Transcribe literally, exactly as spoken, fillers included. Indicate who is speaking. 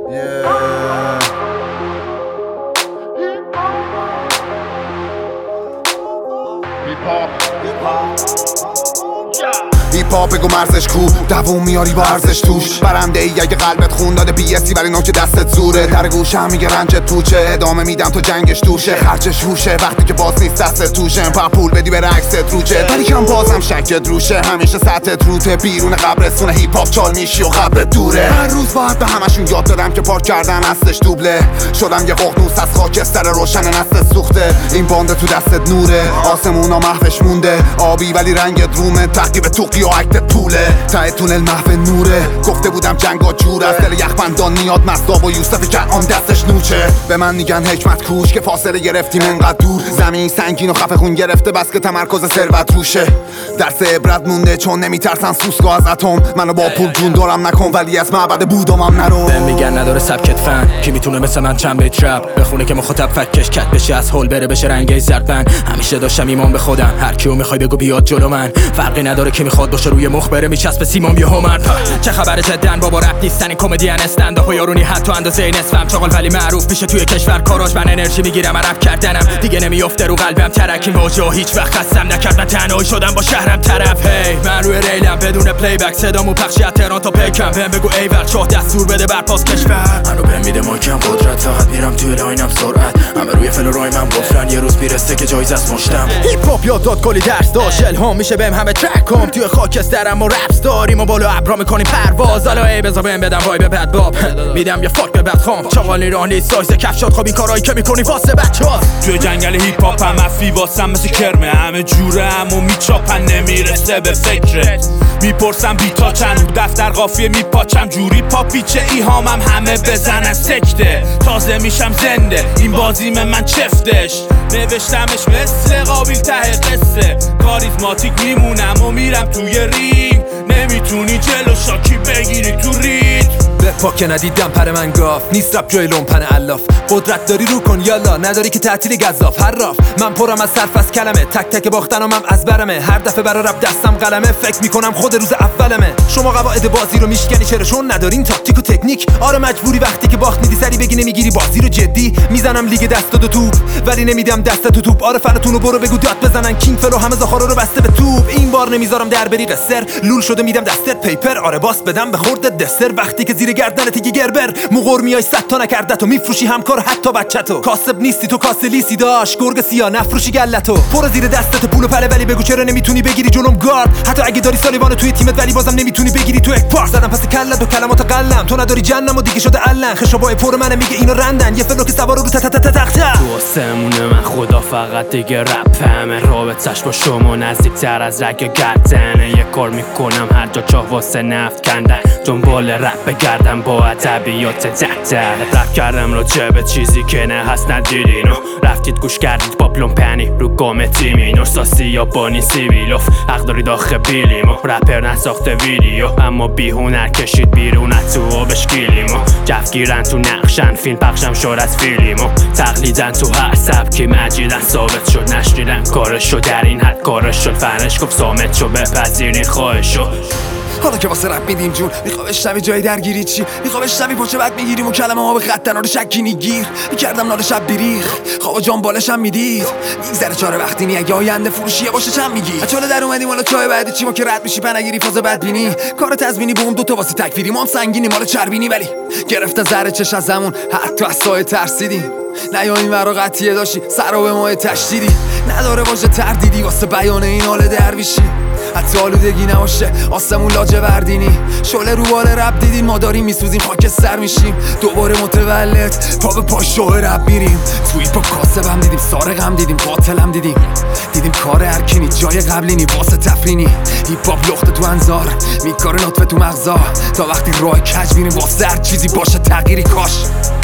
Speaker 1: Yeah. Hip hop. Hip hop. هیپ هاپ بگو مرزش کو دووم میاری با ارزش توش برنده ای اگه قلبت خون داده بی اسی ولی نوک دستت زوره در گوشم میگه رنجت توچه ادامه میدم تو جنگش توشه خرچش روشه وقتی که باز نیست دستت توشه با پول بدی به رکست روچه ولی کم بازم شکت روشه همیشه سطحت روته بیرون قبرستون هیپ هاپ چال میشی و قبرت دوره هر روز باید به همشون یاد دادم که پارک کردن اصلش دوبله شدم یه ققنوس از خاکستر روشن نسل سوخته این باند تو دستت نوره آسمونا محوش مونده آبی ولی رنگت رومه تقیب توقی و عکت طوله ته تونل محو نوره گفته بودم جنگا جور از دل یخبندان میاد مصداب و یوسف کنعان دستش نوچه به من میگن حکمت کوش که فاصله گرفتیم انقدر دور زمین سنگین و خفه خون گرفته بس که تمرکز ثروت روشه درس عبرت مونده چون نمیترسن سوسکو از اتم منو با پول جون دارم نکن ولی از معبد بودمم نرو
Speaker 2: بهم میگن نداره سبکت فن کی میتونه مثل من چند بیت رپ بخونه که مخاطب فکش کت بشه از هول بره بشه رنگی زرد همیشه داشتم ایمان به خودم هر کیو میخوای بگو بیاد جلو من فرقی نداره که میخواد باشه روی مخ بره میچسبه سیمام یه هومن چه خبر جدن بابا رپ نیستن این کمدین استند و یارونی حتی اندازه نصفم چاقال ولی معروف میشه توی کشور کاراش من انرژی میگیرم رپ کردنم دیگه نمیافته رو قلبم ترک این واژه هیچ وقت خستم نکرد من تنهایی شدم با شهرم طرف هی من روی ریلم بدون پلی بک صدامو پخشی از تهران تا پیکم بهم بگو ایول چاه دستور بده بر پاس کشور منو بهم میده ماکم قدرت فقط میرم توی لاینم سرعت همه روی فلورای من گفتن یه روز میرسه که جایزه است مشتم هیپ هاپ یاد داد کلی درس داشت الهام میشه بهم همه ترکام توی خاکسترم و رپس داریم و بالا ابرا میکنیم پرواز حالا ای بذار بهم بدم وای به بد باب میدم یه فاک به بدخام چاقال ایرانی سایز کفشات خوابی کارایی که میکنی واسه بچه‌هاست توی جنگل هیپ هاپ هم افی واسم مثل کرمه همه جوره همو میچاپن نمیرسه به فکرت میپرسم بیتا چند دفتر قافیه میپاچم جوری پاپیچه ایهامم همه بزنن سکته تازه میشم زنده این بازیم من چفتش نوشتمش مثل قابیل ته قصه کاریزماتیک میمونم و میرم توی رینگ نمیتونی جلو شاکی بگیری تو رید
Speaker 3: بپا که ندیدم پر من گاف نیست رب جای لومپن الاف قدرت داری رو کن یالا نداری که تعطیل گزاف حراف من پرم از صرف از کلمه تک تک باختنم هم از برمه هر دفعه برا رب دستم قلمه فکر میکنم خود روز اولمه شما قواعد بازی رو میشکنی چرا چون ندارین تاکتیک و تکنیک آره مجبوری وقتی که باخت میدی سری بگی نمیگیری بازی رو جدی میزنم لیگ دست دو توپ ولی نمیدم دست تو توپ آره فنتونو برو بگو داد بزنن کینگ فلو همه زخارا رو بسته به توپ این بار نمیذارم در بری قصر لول شده میدم دستت پیپر آره باس بدم به خورد دسر وقتی که زیر گردنت دیگه گربر مقر میای صد تا نکرده تو میفروشی همکار حتی بچه‌تو کاسب نیستی تو کاسه لیسی داش گرگ سیاه نفروشی گلتو پر زیر دستت پول و پله ولی بگو چرا نمیتونی بگیری جلوم گارد حتی اگه داری سالیوانو توی تیمت ولی بازم نمیتونی بگیری تو یک پار زدم پس کلت و کلمات قلم تو نداری جنم و دیگه شده علن خشابای پر منه میگه اینو رندن یه فلو که سوار رو تا تا تا تخت
Speaker 2: تو آسمونه من خدا فقط دیگه رپ همه رابطش با شما نزدیکتر از رگ گردنه یه کار میکنم هر جا چاه واسه نفت کندن دنبال رپ بگردم با ادبیات دفتر رپ کردم راجع به چیزی که نه هست ندیدینو رفتید گوش کردید با پلومپنی رو گام تیمینو ساسی یا بانی سیویلوف حق دارید آخه بیلیمو رپر نساخته ویدیو اما بی هنر کشید بیرون از تو آبش گیلیمو جفگیرن تو نقشن فیلم پخشم شد از فیلیمو تقلیدن تو هر سبکی مجیدن ثابت شد نشنیدن کارشو در این حد کارش شد فرنش گفت سامت شو بپذیرین خواهشو
Speaker 3: حالا که واسه رپ میدیم جون میخوا بشنوی جای درگیری چی میخوا بشنوی پاچه بعد میگیریم و کلمه ها به خط رو شکینی گیر میکردم نال شب بیریخ خواب جان بالشم میدید میگذره چاره وقتی نی اگه آینده فروشیه باشه چم میگی اچاله در اومدیم حالا چای بعدی چی ما که رد میشی پنگیری فاز بدبینی کار تضمینی بوم دو تا واسه تکفیری ما هم سنگینی مال چربینی ولی گرفته زره چش از زمون حتی از سایه ترسیدیم نه یا این ورا قطیه داشتی سر به ماه تشدیدی نداره باشه تردیدی واسه بیان این حال درویشی حتی آلودگی نباشه آسمون لاجوردینی شعله رو بال رب دیدین ما داریم میسوزیم خاکستر میشیم دوباره متولد پا به پا شوه رب میریم توی پا کاسبم دیدیم سارقم دیدیم قاتلم دیدیم دیدیم کار هرکینی جای قبلینی واسه تفرینی هیپ هاپ لخته تو انظار میکاره نطفه تو مغزا تا وقتی راه کج میریم واسه هر چیزی باشه تغییری کاش